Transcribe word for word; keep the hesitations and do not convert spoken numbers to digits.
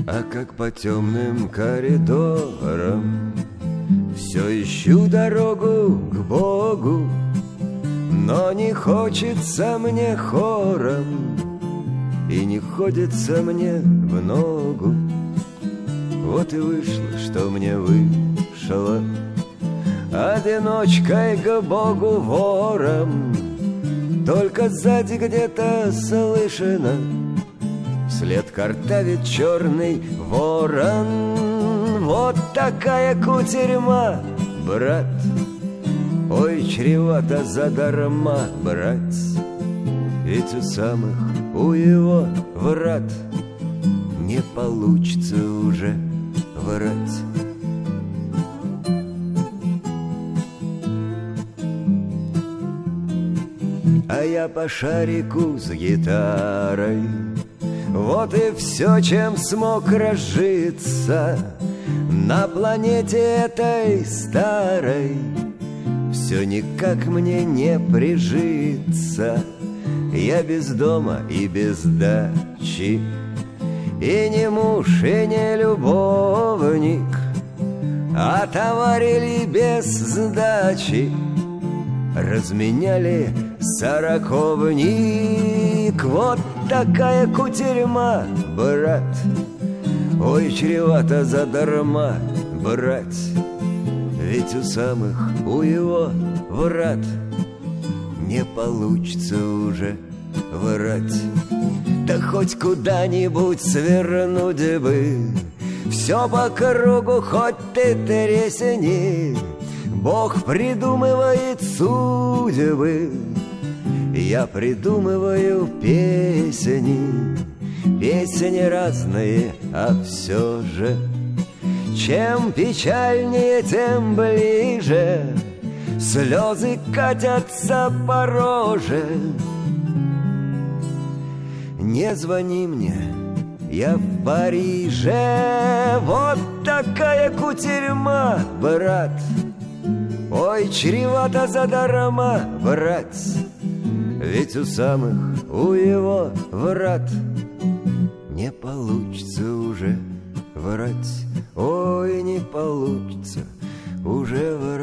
А как по темным коридорам все ищу дорогу к Богу, но не хочется мне хором, и не ходится мне в ногу. Вот и вышло, что мне вышло одиночкой к Богу вором. Только сзади где-то слышно вслед картавит черный ворон. Вот такая кутерьма, брат, ой, чревато задарма брать. Ведь у самых, у его врат не получится уже врать. А я по шарику с гитарой, вот и все, чем смог разжиться на планете этой старой. Все никак мне не прижиться. Я без дома и без дачи, и не муж, и не любовник, а товарили без сдачи. Разменяли сороковник. Вот такая кутерьма, брат, ой, чревато задарма брать. Ведь у самых, у его врат не получится уже врать. Да хоть куда-нибудь свернуть бы, все по кругу хоть ты тресни. Бог придумывает судьбы, я придумываю песни. Песни разные, а все же чем печальнее, тем ближе слезы катятся по роже. Не звони мне, я в Париже. Вот такая кутерьма, брат, ой, чревато задарма брать. Ведь у самых, у его врат не получится уже врать. Ой, не получится уже врать.